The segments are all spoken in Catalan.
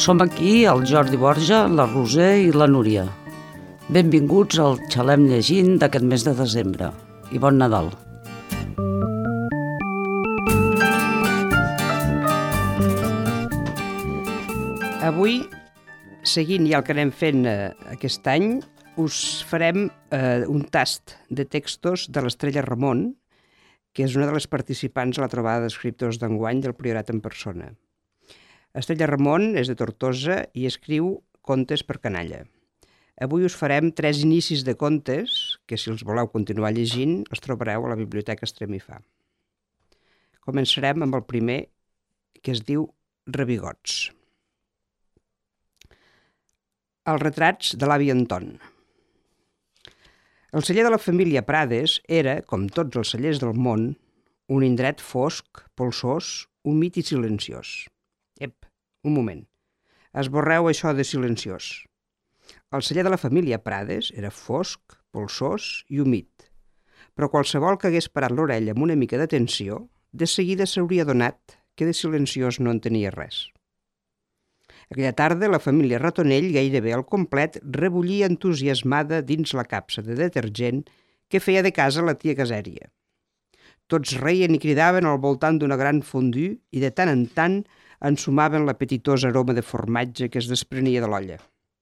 Som aquí el Jordi Borja, la Roser i la Núria. Benvinguts al Xalem llegint d'aquest mes de desembre. I bon Nadal. Avui, seguint ja el que anem fent aquest any, us farem un tast de textos de l'Estrella Ramon, que és una de les participants a la trobada d'escriptors d'enguany del Priorat en persona. Estrella Ramon és de Tortosa i escriu contes per canalla. Avui us farem 3 inicis de contes que, si els voleu continuar llegint, els trobareu a la Biblioteca Estremifà. Començarem amb el primer, que es diu Rebigots. Els retrats de l'avi Anton. El celler de la família Prades era, com tots els cellers del món, un indret fosc, polsós, humit i silenciós. Ep, un moment. Esborreu això de silenciós. El celler de la família Prades era fosc, polsós i humit, però qualsevol que hagués parat l'orella amb una mica d'atenció, de seguida s'hauria adonat que de silenciós no en tenia res. Aquella tarda la família Ratonell, gairebé al complet, rebullia entusiasmada dins la capsa de detergent que feia de casa la tia Casèria. Tots reien i cridaven al voltant d'una gran fondue i de tant en tant ensumaven l'apetitós aroma de formatge que es desprenia de l'olla.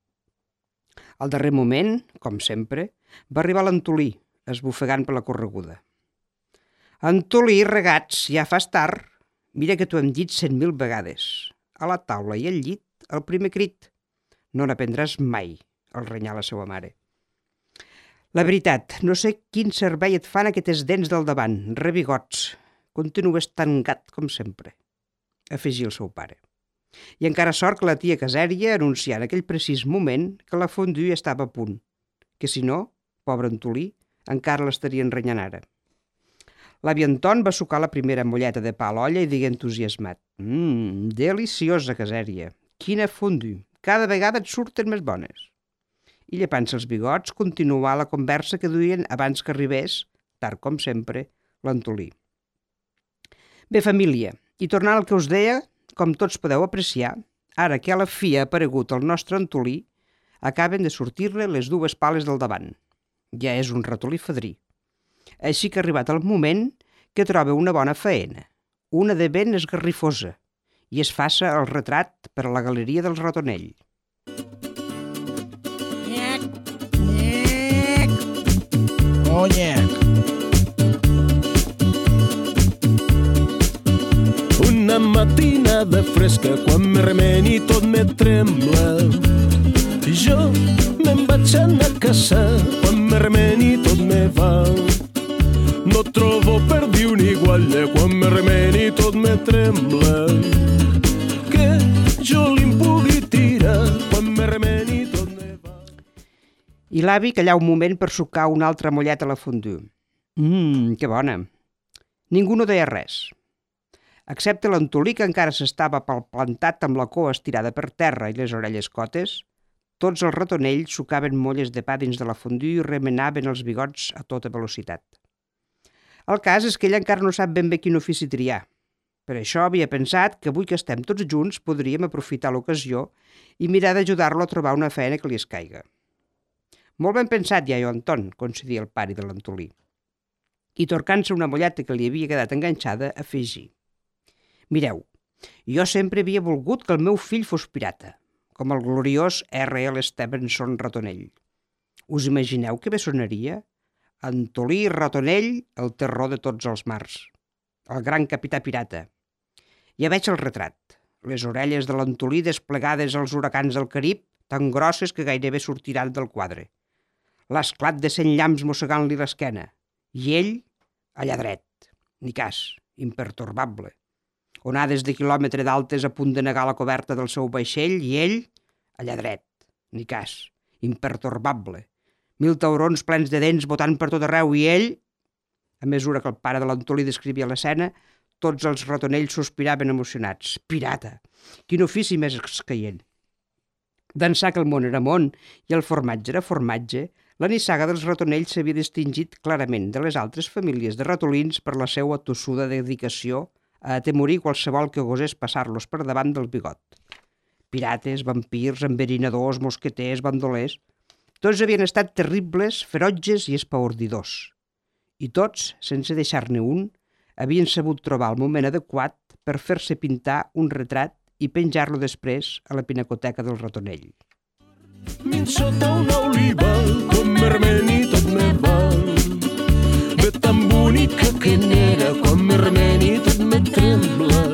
Al darrer moment, com sempre, va arribar l'Antolí, esbufegant per la correguda. «Antolí, regats, ja fas tard. Mira que t'ho hem dit 100.000 vegades. A la taula i al llit, el primer crit. No n'aprendràs mai», el renyà la seva mare. «La veritat, no sé quin servei et fan aquestes dents del davant, rebigots. Continues tan gat com sempre», afegí el seu pare. I encara sort que la tia Casèria anuncià en aquell precís moment que la fondue estava a punt, que si no, pobre Antolí, encara l'estarien renyant ara. L'avi Anton va sucar la primera molleta de pa a l'olla i digué entusiasmat: deliciosa, Casèria! Quina fondue! Cada vegada et surten més bones!» I llepant-se els bigots, continuà la conversa que duien abans que arribés, tard com sempre, l'Antolí. «Bé, família, i tornant al que us deia, com tots podeu apreciar, ara que a la fi ha aparegut el nostre Antolí, acaben de sortir-ne les 2 pales del davant. Ja és un ratolí fadrí. Així que ha arribat el moment que troba una bona faena, una de ben esgarrifosa, i es faça el retrat per a la galeria dels Ratonell. Nyac, nyac. Oh, nyac. Una matinada fresca, quan me remeni tot me trembla. Jo me'n vaig anar a caçar, quan me remeni tot me va. No trobo per dir una igualla, quan me remeni tot me trembla. Que jo li'n pugui tirar, quan me remeni tot me va. I l'avi callà un moment per sucar una altra molleta a la fondue. Que bona! Ningú no deia res, excepte l'Antolí, que encara s'estava palplantat amb la cua estirada per terra i les orelles cotes. Tots els ratonells sucaven molles de pa dins de la fondue i remenaven els bigots a tota velocitat. El cas és que ell encara no sap ben bé quin ofici triar. Per això havia pensat que avui que estem tots junts podríem aprofitar l'ocasió i mirar d'ajudar-lo a trobar una feina que li escaiga. «Molt ben pensat, iaio Anton», concedia el pare de l'Antolí. I torcant-se una molleta que li havia quedat enganxada, afegí: «Mireu, jo sempre havia volgut que el meu fill fos pirata, com el gloriós R.L. Stevenson Ratonell. Us imagineu que bé sonaria? Antolí Ratonell, el terror de tots els mars. El gran capità pirata. Ja veig el retrat. Les orelles de l'Antolí desplegades als huracans del Carib, tan grosses que gairebé sortiran del quadre. L'esclat de 100 llamps mossegant-li l'esquena. I ell, allà dret. Ni cas, impertorbable. Onades de quilòmetre d'altes a punt de negar la coberta del seu vaixell i ell, allà dret, ni cas, impertorbable. 1000 taurons plens de dents botant per tot arreu i ell... A mesura que el pare de l'Antolí descrivia l'escena, tots els ratonells sospiraven emocionats. Pirata! Quin ofici més escaient! D'ençà que el món era món i el formatge era formatge, la nissaga dels ratonells s'havia distingit clarament de les altres famílies de ratolins per la seva tossuda dedicació a atemorir qualsevol que gosés passar-los per davant del bigot. Pirates, vampirs, enverinadors, mosqueters, bandolers. Tots havien estat terribles, ferotges i espaordidors. I tots, sense deixar-ne un, havien sabut trobar el moment adequat per fer-se pintar un retrat i penjar-lo després a la pinacoteca del Ratonell. Min sota una oliva, quan m'ermeni tot me val. Ve tan bonica que n'era, quan m'ermeni tot me trembla.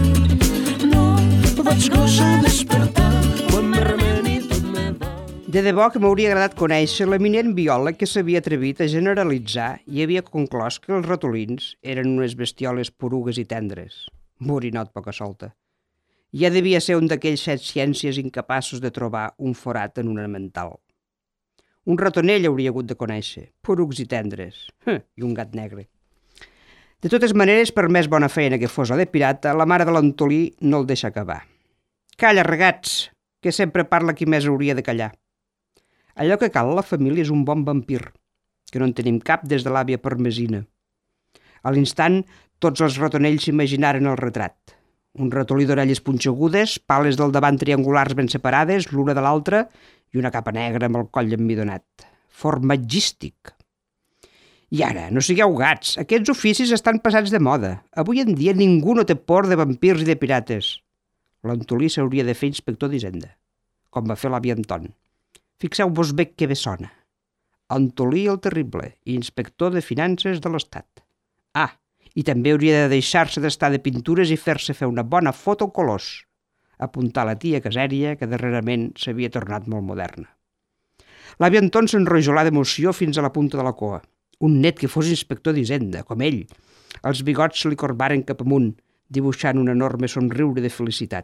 No vaig gosar despertar, quan m'ermeni tot me val. De debò que m'hauria agradat conèixer l'eminent biòleg que s'havia atrevit a generalitzar i havia conclòs que els ratolins eren unes bestioles porugues i tendres. Borinot poca solta. Ja devia ser un d'aquells 7 ciències incapaços de trobar un forat en una mental. Un ratonell hauria hagut de conèixer, porucs i tendres, i un gat negre. De totes maneres, per més bona feina que fos la de pirata, la mare de l'Antolí no el deixa acabar. Calla, regats, que sempre parla qui més hauria de callar. Allò que cal a la família és un bon vampir, que no en tenim cap des de l'àvia Parmesina. A l'instant, tots els ratonells s'imaginaren el retrat. Un ratolí d'orelles punxegudes, pales del davant triangulars ben separades, l'una de l'altra, i una capa negra amb el coll emmidonat. Formatgístic. I ara, no sigueu gats, aquests oficis estan passats de moda. Avui en dia ningú no té por de vampirs i de pirates. L'Antolí s'hauria de fer inspector d'Hisenda, com va fer l'avi Anton. Fixeu-vos bé que bé sona. Antolí el Terrible, inspector de finances de l'Estat. Ah, i també hauria de deixar-se d'estar de pintures i fer-se fer una bona foto al colors. Apuntar la tia Casèria, que darrerament s'havia tornat molt moderna. L'avi Anton s'enrojolà d'emoció fins a la punta de la cua. Un net que fos inspector d'Hisenda, com ell. Els bigots se li corbaren cap amunt, dibuixant un enorme somriure de felicitat.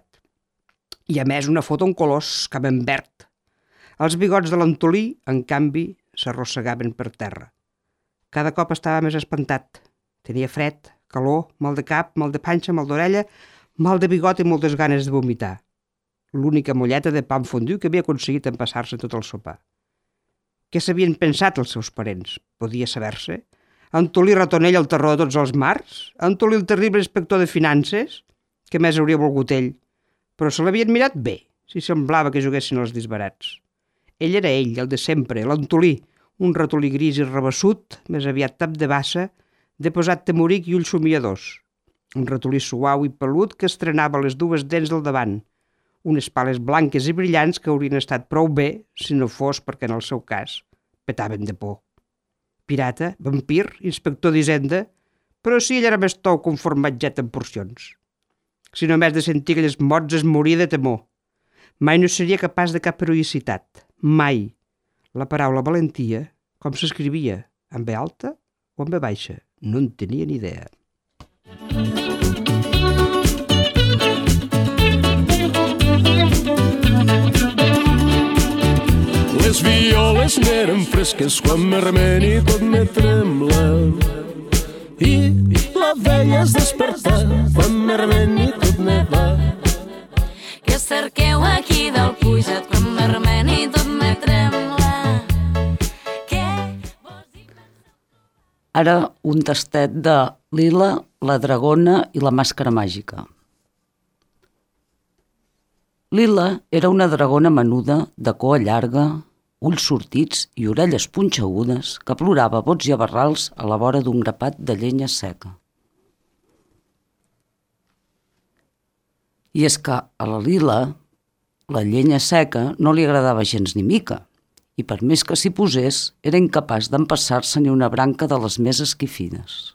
I a més una foto en colors, cap en verd. Els bigots de l'Antolí, en canvi, s'arrossegaven per terra. Cada cop estava més espantat. Tenia fred, calor, mal de cap, mal de panxa, mal d'orella, mal de bigot i moltes ganes de vomitar. L'única molleta de pa fondu que havia aconseguit empassar-se tot el sopar. Què s'havien pensat els seus parents? Podia saber-se? Antolí Ratonell, el terror de tots els mars? Antolí el terrible inspector de finances? Què més hauria volgut ell? Però se l'havien mirat bé, si semblava que juguessin els disbarats. Ell era ell, el de sempre, l'Antolí, un ratolí gris i rebassut, més aviat tap de bassa, de posat temoric i ulls somiadors. Un ratolí suau i pelut que estrenava les dues dents del davant, unes pales blanques i brillants que haurien estat prou bé si no fos perquè en el seu cas petaven de por. Pirata, vampir, inspector d'Hisenda, però si ell era més tou que un formatget en porcions. Si només de sentir aquelles mots es moria de temor. Mai no seria capaç de cap heroïcitat. Mai. La paraula valentia, com s'escrivia, en ve alta o en ve baixa? No en tenia ni idea. Les violes n'eren fresques quan me remeni tot me trembla. I la veia es despertar quan me remeni tot me va. Que cerqueu aquí del Pujat quan me remeni tot me trembla. Ara un tastet de Lila, la dragona i la màscara màgica. Lila era una dragona menuda, de cua llarga, ulls sortits i orelles punxegudes que plorava a bots i a barrals a la vora d'un grapat de llenya seca. I és que a la Lila la llenya seca no li agradava gens ni mica, i per més que s'hi posés, era incapaç d'empassar-se ni una branca de les més esquifines.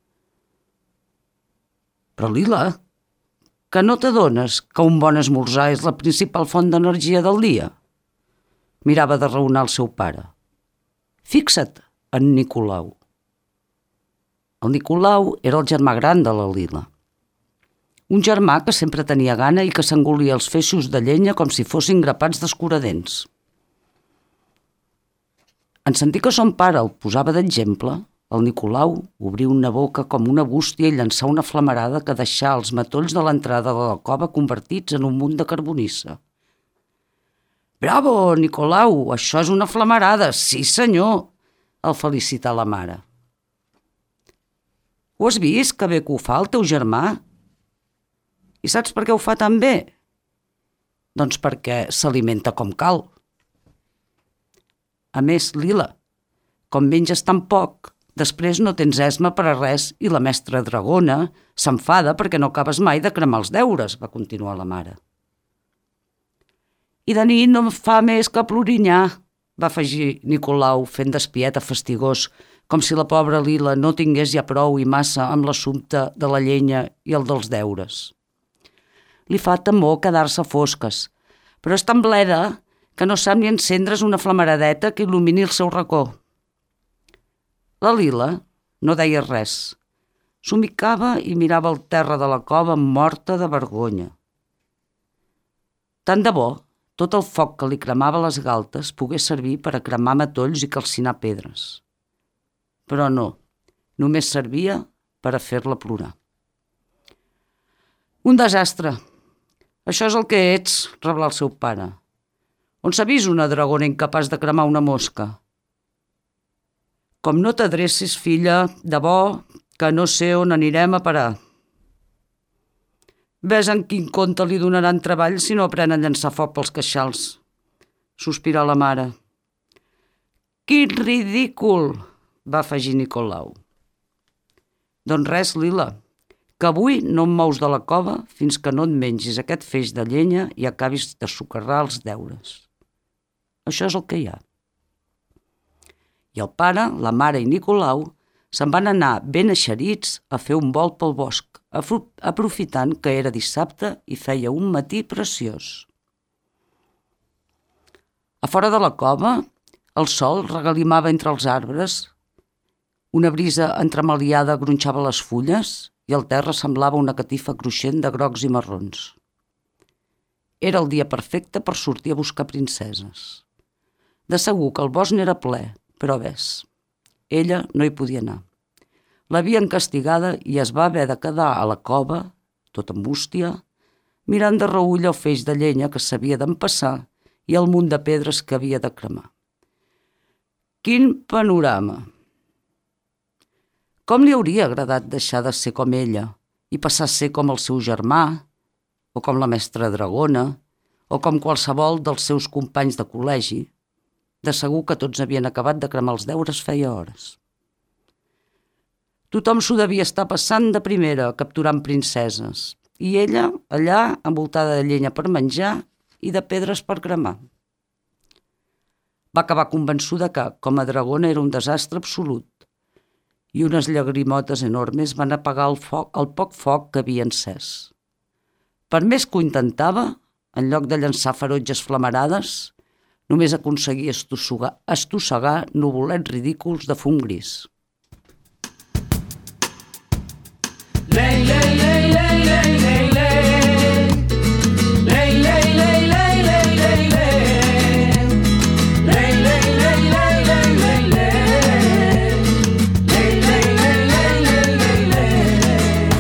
Però Lila, que no t'adones que un bon esmorzar és la principal font d'energia del dia? Mirava de raonar el seu pare. Fixa't en Nicolau. El Nicolau era el germà gran de la Lila. Un germà que sempre tenia gana i que s'engolia els feixos de llenya com si fossin grapats d'escuradents. En sentir que son pare el posava d'exemple, el Nicolau obria una boca com una bústia i llançà una flamarada que deixà els matolls de l'entrada de la cova convertits en un munt de carbonissa. «Bravo, Nicolau, això és una flamarada, sí senyor!» el felicità la mare. «Ho has vist, que bé que ho fa el teu germà? I saps per què ho fa tan bé? Doncs perquè s'alimenta com cal. A més, Lila, com menges tan poc, després no tens esma per a res i la mestra Dragona s'enfada perquè no acabes mai de cremar els deures, va continuar la mare. I de nit no em fa més que plorinyar, va afegir Nicolau fent d'espieta fastigós, com si la pobra Lila no tingués ja prou i massa amb l'assumpte de la llenya i el dels deures. Li fa temor quedar-se fosques, però és tan bleda que no sap ni encendre's una flamaradeta que il·lumini el seu racó. La Lila no deia res. Somicava i mirava el terra de la cova morta de vergonya. Tant de bo tot el foc que li cremava les galtes pogués servir per a cremar matolls i calcinar pedres. Però no, només servia per a fer-la plorar. Un desastre. Això és el que ets, reblà el seu pare. On s'ha vist una dragona incapaç de cremar una mosca? Com no t'adrecis, filla, de bo, que no sé on anirem a parar. Ves en quin compte li donaran treball si no aprèn a llançar foc pels queixals. Sospirà la mare. Quin ridícul, va afegir Nicolau. Doncs res, Lila, que avui no em mous de la cova fins que no et mengis aquest feix de llenya i acabis de socarrar els deures. Això és el que hi ha. I el pare, la mare i Nicolau se'n van anar ben eixerits a fer un volt pel bosc, aprofitant que era dissabte i feia un matí preciós. A fora de la cova, el sol regalimava entre els arbres, una brisa entremaliada gronxava les fulles i el terra semblava una catifa cruixent de grocs i marrons. Era el dia perfecte per sortir a buscar princeses. De segur que el bosc n'era ple, però ves, ella no hi podia anar. L'havien castigada i es va haver de quedar a la cova, tot amb bústia, mirant de reüll el feix de llenya que s'havia d'empassar i el munt de pedres que havia de cremar. Quin panorama! Com li hauria agradat deixar de ser com ella i passar a ser com el seu germà, o com la mestra Dragona, o com qualsevol dels seus companys de col·legi? De segur que tots havien acabat de cremar els deures feia hores. Tothom s'ho devia estar passant de primera, capturant princeses, i ella allà envoltada de llenya per menjar i de pedres per cremar. Va acabar convençuda que, com a dragona, era un desastre absolut, i unes llagrimotes enormes van apagar el poc foc que havia encès. Per més que ho intentava, en lloc de llançar ferotges flamarades, només aconseguia estossegar nuvolets ridículs de fum gris. Lei, lei, lei, lei, lei, lei, lei. Lei, lei, lei, lei, lei, lei, lei. Lei, lei, lei, lei, lei, lei, lei. Lei, lei, lei, lei, lei, lei, lei.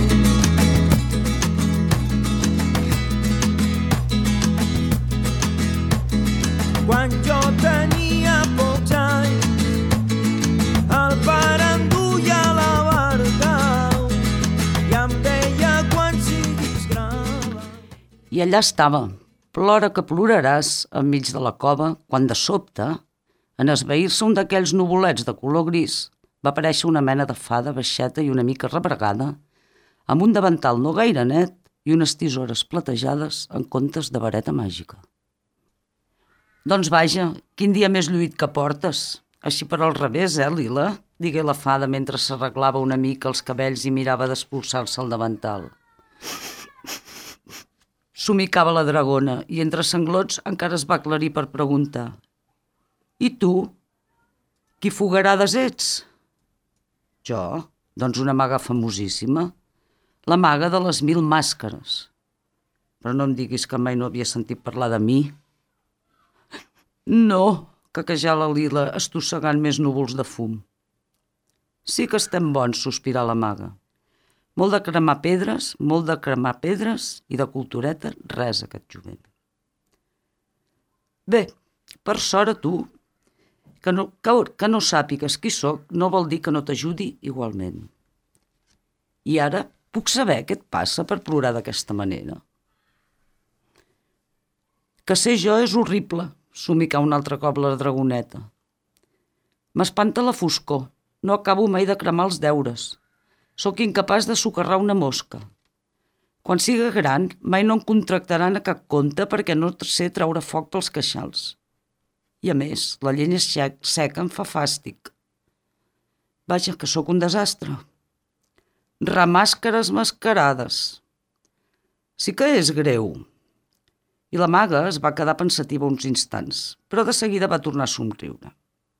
Quan jo tenia pocs anys, el pare em duia a la barca i em deia quan siguis gran. I allà estava, plora que ploraràs, enmig de la cova, quan de sobte, en esvair-se un d'aquells nuvolets de color gris, va aparèixer una mena de fada baixeta i una mica rebregada, amb un davantal no gaire net i unes tisores platejades en comptes de vareta màgica. Doncs vaja, quin dia més lluït que portes. Així per al revés, Lila? Digué la fada mentre s'arreglava una mica els cabells i mirava d'espolsar-se el davantal. Somicava la dragona i entre sanglots encara es va aclarir per preguntar: I tu? Qui fogarades ets? Jo? Doncs una maga famosíssima. La maga de les 1000 màscares. Però no em diguis que mai no havia sentit parlar de mi. No, caquejà la Lila, estossegant més núvols de fum. Sí que estem bons, sospirà la maga. Molt de cremar pedres i de cultureta, res aquest jovent. Bé, per sort a tu, que no sàpigues qui sóc no vol dir que no t'ajudi igualment. I ara puc saber què et passa per plorar d'aquesta manera? Que ser jo és horrible, somicar un altre cop la dragoneta. M'espanta la foscor, no acabo mai de cremar els deures. Sóc incapaç de socarrar una mosca. Quan siga gran, mai no em contractaran a cap conte perquè no sé treure foc pels queixals. I a més, la llenya seca em fa fàstic. Vaja, que sóc un desastre. Remàscares mascarades. Sí que és greu. I la maga es va quedar pensativa uns instants, però de seguida va tornar a somriure.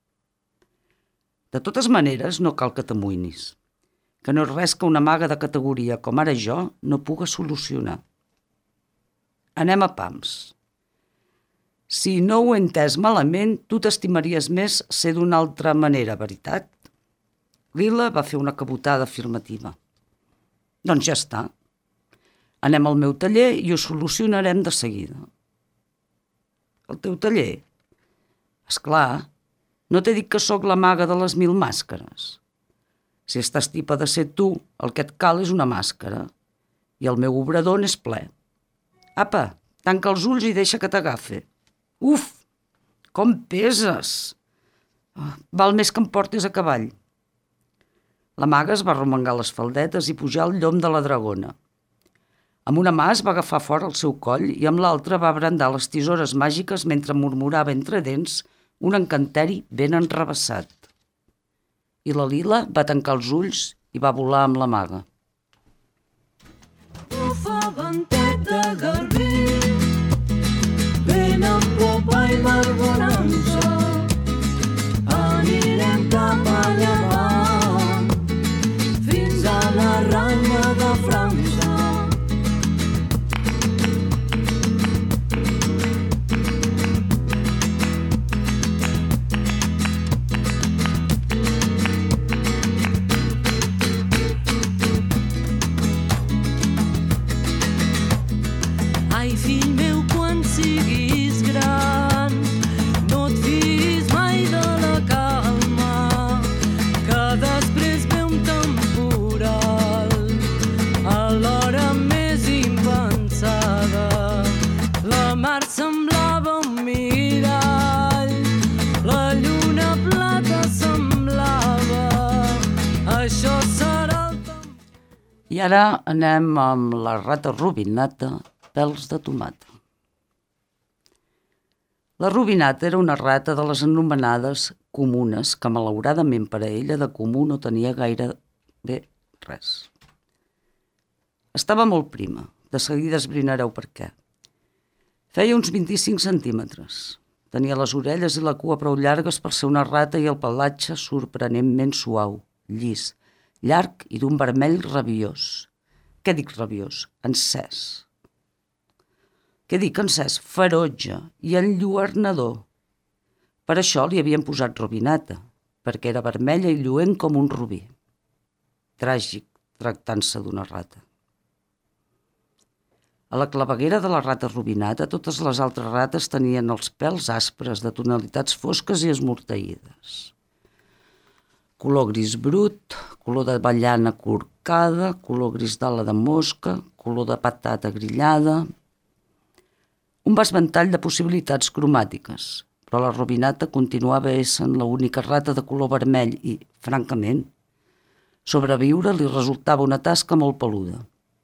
De totes maneres, no cal que t'amoïnis, que no és res que una maga de categoria com ara jo no puga solucionar. Anem a pams. Si no ho he entès malament, tu t'estimaries més ser d'una altra manera, veritat? Lila va fer una cabotada afirmativa. Doncs ja està. Anem al meu taller i ho solucionarem de seguida. El teu taller? Esclar, no t'he dit que sóc la maga de les 1000 màscares. Si estàs tipa de ser tu, el que et cal és una màscara. I el meu obrador n'és ple. Apa, tanca els ulls i deixa que t'agafi. Uf, com peses! Val més que em portis a cavall. La maga es va arromangar les faldetes i pujar al llom de la dragona. Amb una mà es va agafar fort el seu coll i amb l'altra va brandar les tisores màgiques mentre murmurava entre dents un encanteri ben enrevessat. I la Lila va tancar els ulls i va volar amb la maga. Bufa ventet de garbí, ben amb popa i margonança, anirem cap a llevant, fins a la Ranya de França. Ai, fill meu, quan siguis gran, no et fiïs mai de la calma, que després ve un temporal a l'hora més impensada. La mar semblava un mirall, la lluna plata semblava, això serà el temporal. I ara anem amb la rata robinata, pèls de tomata. La robinata era una rata de les anomenades comunes, que malauradament per a ella de comú no tenia gaire bé res. Estava molt prima, de seguida esbrinareu per què. Feia uns 25 centímetres. Tenia les orelles i la cua prou llargues per ser una rata i el pelatge sorprenentment suau, llis, llarg i d'un vermell rabiós. Què dic rabiós? Encès. Què dic encès? Ferotge i enlluernador. Per això li havien posat robinata, perquè era vermella i lluent com un robí. Tràgic, tractant-se d'una rata. A la claveguera de la rata robinata, totes les altres rates tenien els pèls aspres de tonalitats fosques i esmorteïdes. Color gris brut, color d'avellana corcada, color gris d'ala de mosca, color de patata grillada. Un vast ventall de possibilitats cromàtiques, però la robinata continuava essent l'única rata de color vermell i, francament, sobreviure li resultava una tasca molt peluda.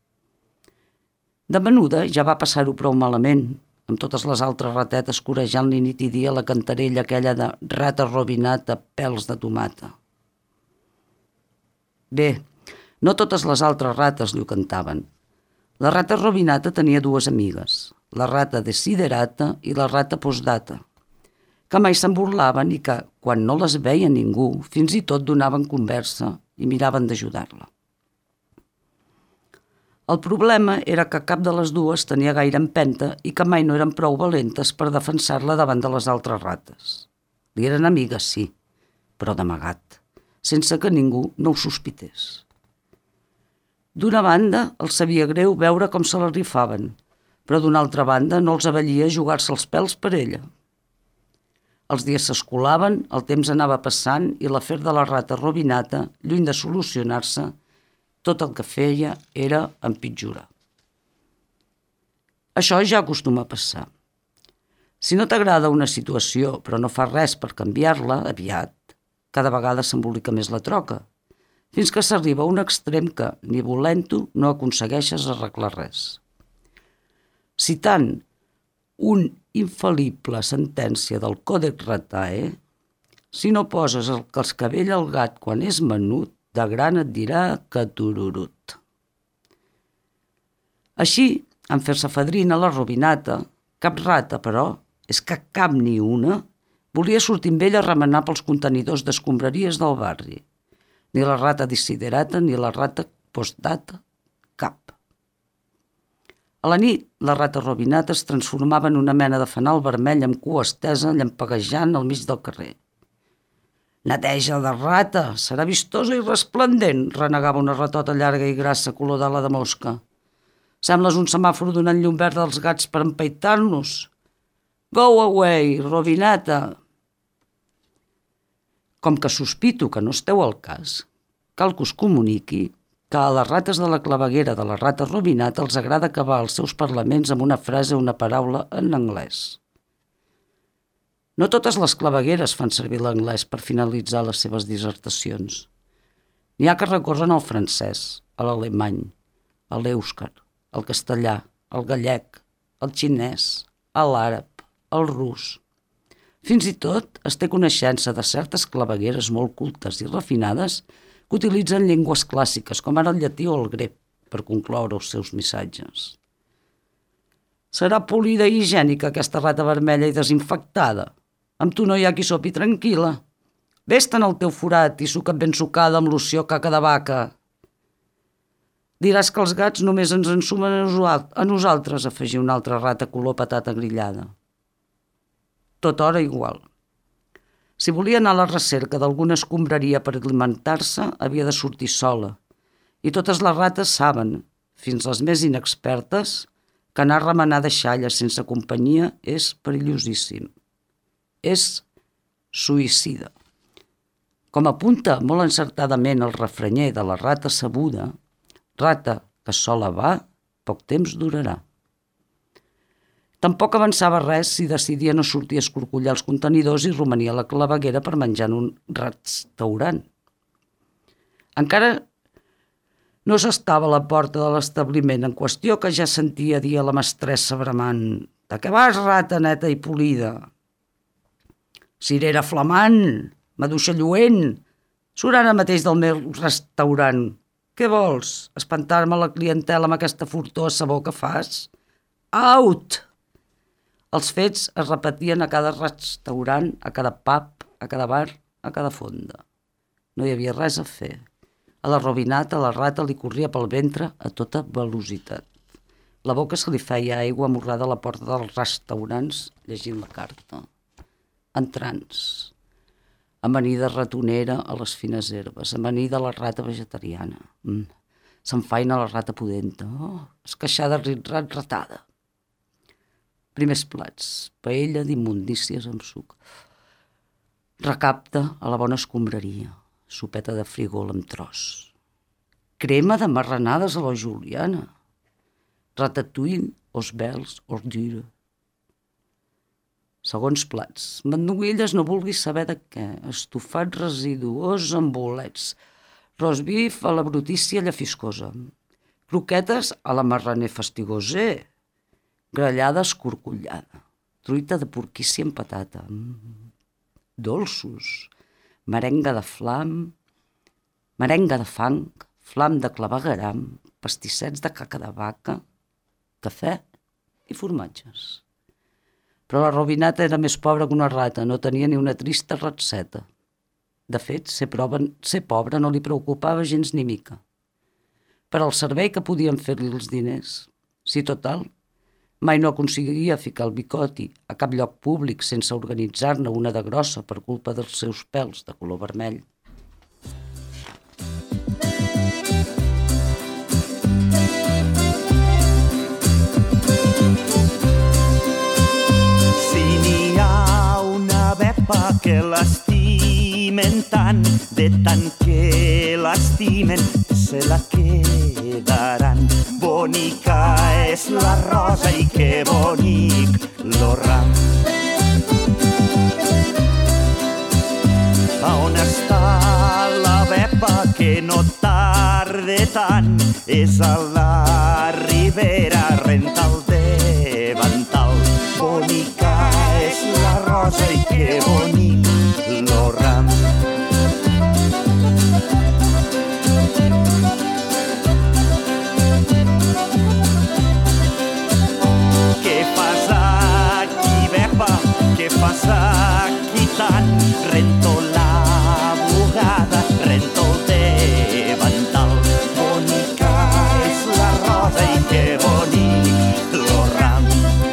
De menuda ja va passar-ho prou malament, amb totes les altres ratetes corejant-li nit i dia la cantarella aquella de rata robinata, pèls de tomata. Bé, no totes les altres rates li ho cantaven. La rata robinata tenia dues amigues, la rata desiderata i la rata postdata, que mai se'n burlaven i que, quan no les veia ningú, fins i tot donaven conversa i miraven d'ajudar-la. El problema era que cap de les dues tenia gaire empenta i que mai no eren prou valentes per defensar-la davant de les altres rates. Li eren amigues, sí, però d'amagat, sense que ningú no ho sospités. D'una banda, els sabia greu veure com se la rifaven, però d'una altra banda no els avellia jugar-se els pèls per ella. Els dies s'escolaven, el temps anava passant i l'afer de la rata robinata, lluny de solucionar-se, tot el que feia era empitjorar. Això ja acostuma a passar. Si no t'agrada una situació però no fas res per canviar-la, aviat, cada vegada s'embolica més la troca, fins que s'arriba a un extrem que, ni volent-ho, no aconsegueixes arreglar res. Citant un infal·lible sentència del Còdex Ratae, si no poses el cascavell al gat quan és menut, de gran et dirà que tururut. Així, en fer-se fadrina la Robinata, cap rata, però, és que cap ni una, volia sortir amb ella a remenar pels contenidors d'escombraries del barri. Ni la rata desiderata ni la rata postdata, cap. A la nit, la rata Robinata es transformava en una mena de fanal vermell amb cua estesa llampegejant al mig del carrer. «Neteja de rata, serà vistosa i resplendent», renegava una ratota llarga i grassa color d'ala de mosca. «Sembles un semàfor donant llum verd als gats per empaitar-nos. Go away, Robinata!» Com que sospito que no esteu al cas, cal que us comuniqui que a les rates de la claveguera de la rata Robinata els agrada acabar els seus parlaments amb una frase o una paraula en anglès. No totes les clavegueres fan servir l'anglès per finalitzar les seves dissertacions. N'hi ha que recorren al francès, a l'alemany, a l'èuscar, al castellà, al gallec, al xinès, a l'àrab, al rus. Fins i tot es té coneixença de certes clavegueres molt cultes i refinades que utilitzen llengües clàssiques, com ara el llatí o el grec, per concloure els seus missatges. Serà polida i higiènica aquesta rata vermella i desinfectada. Amb tu no hi ha qui sopi tranquil·la. Ves-te'n al teu forat i suca't ben sucada amb loció caca de vaca. Diràs que els gats només ens ensumen a nosaltres, afegir una altra rata color patata grillada. Tot hora igual. Si volia anar a la recerca d'alguna escombraria per alimentar-se, havia de sortir sola. I totes les rates saben, fins les més inexpertes, que anar a remenar deixalles sense companyia és perillosíssim. És suïcida. Com apunta molt encertadament el refranyer de la rata sabuda, rata que sola va, poc temps durarà. Tampoc avançava res si decidia no sortir a escorcollar els contenidors i romania la claveguera per menjar en un restaurant. Encara no s'estava a la porta de l'establiment en qüestió que ja sentia dir a la mestressa bramant: «De què vas, rata neta i polida? Cirera flamant, maduixa lluent, surt ara mateix del meu restaurant. Què vols? Espantar-me la clientela amb aquesta fortor a sabó que fas? Out!» Els fets es repetien a cada restaurant, a cada pub, a cada bar, a cada fonda. No hi havia res a fer. A la Robinata, la rata li corria pel ventre a tota velocitat. La boca se li feia aigua amorrada a la porta dels restaurants llegint la carta. Entrants. Amanida ratonera a les fines herbes. Amanida la rata vegetariana. S'enfaina la rata pudenta. Esqueixada rit-rat ratada. Primers plats. Paella d'immundícies amb suc. Recapta a la bona escombraria. Sopeta de frígol amb tros. Crema de marranades a la juliana. Ratatouille, osbels, ordure. Segons plats. Mandonguilles no vulguis saber de què. Estofat residuós amb bolets. Rosbif a la brutícia llafiscosa. Croquetes a la marraner fastigosé. Grallada escorcollada. Truita de porquícia amb patata. Dolços. Merenga de flam. Merenga de fang. Flam de clavegueram. Pastissets de caca de vaca. Cafè i formatges. Però la Robinata era més pobra que una rata, no tenia ni una trista ratseta. De fet, ser pobra no li preocupava gens ni mica. Per al servei que podien fer-li els diners. Si total, mai no aconseguia ficar el bicoti a cap lloc públic sense organitzar-ne una de grossa per culpa dels seus pèls de color vermell. Que l'estimen tant, de tant que l'estimen, se la quedaran. bonica és la rosa i que bonic lo ram. A on està la Bepa que no tarde tant? És a la ribera, renta el davantal. Bonica és la rosa i que bonic lo ram. Què fas aquí, Bepa? Què fas aquí tant? Rento la bugada, rento el davantal. Bonica és la rosa i que bonic lo ram.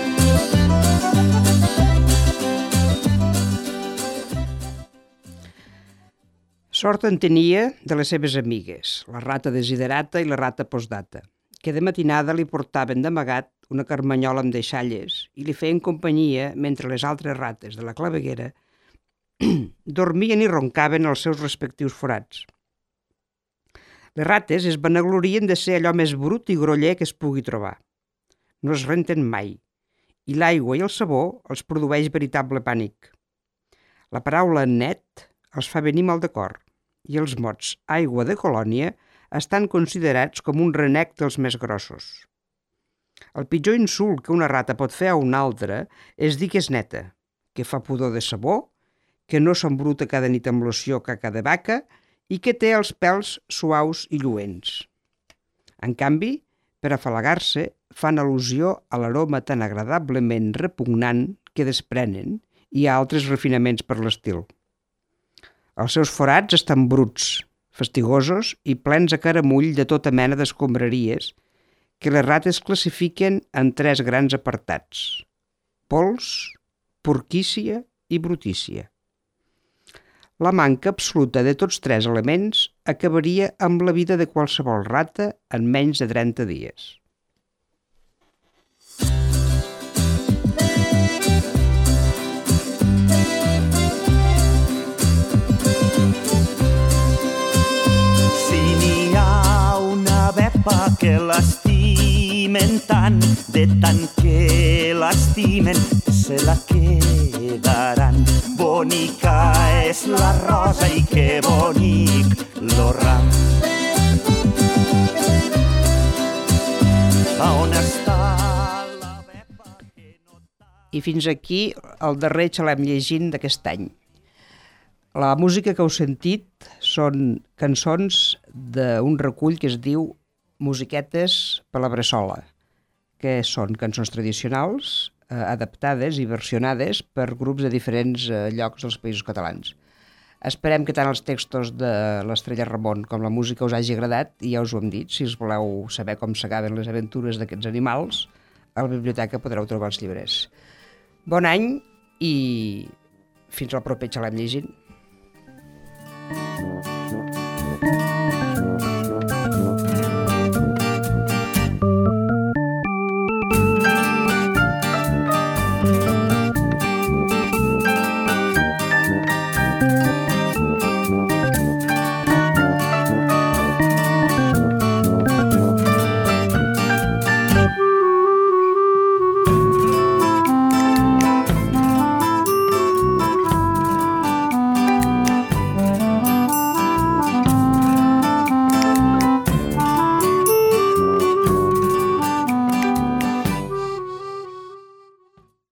Sort en tenia de les seves amigues, la rata desiderata i la rata postdata, que de matinada li portaven d'amagat una carmanyola amb deixalles i li feien companyia mentre les altres rates de la claveguera dormien i roncaven als seus respectius forats. Les rates es vanaglorien de ser allò més brut i groller que es pugui trobar. No es renten mai, i l'aigua i el sabó els produeix veritable pànic. La paraula net els fa venir mal de cor, i els mots aigua de colònia estan considerats com un renec dels més grossos. El pitjor insult que una rata pot fer a una altra és dir que és neta, que fa pudor de sabó, que no s'embruta cada nit amb loció caca de vaca i que té els pèls suaus i lluents. En canvi, per afalagar-se, fan al·lusió a l'aroma tan agradablement repugnant que desprenen i a altres refinaments per l'estil. Els seus forats estan bruts, fastigosos i plens a caramull de tota mena d'escombraries que les rates classifiquen en 3 grans apartats: pols, porquícia i brutícia. La manca absoluta de tots 3 elements acabaria amb la vida de qualsevol rata en menys de 30 dies. Bepa que l'estimen tant, de tant que l'estimen se la quedaran. Bonica és la rosa i que bonic lo ram. A on està la Bepa que no... I fins aquí el darrer xalem llegint d'aquest any. La música que heu sentit són cançons d'un recull que es diu Musiquetes per la Bressola, que són cançons tradicionals adaptades i versionades per grups de diferents llocs dels Països Catalans. Esperem que tant els textos de l'Estrella Ramon com la música us hagi agradat i ja us ho hem dit, si us voleu saber com s'acaben les aventures d'aquests animals, a la biblioteca podreu trobar els llibres. Bon any i fins al proper xalem llegint.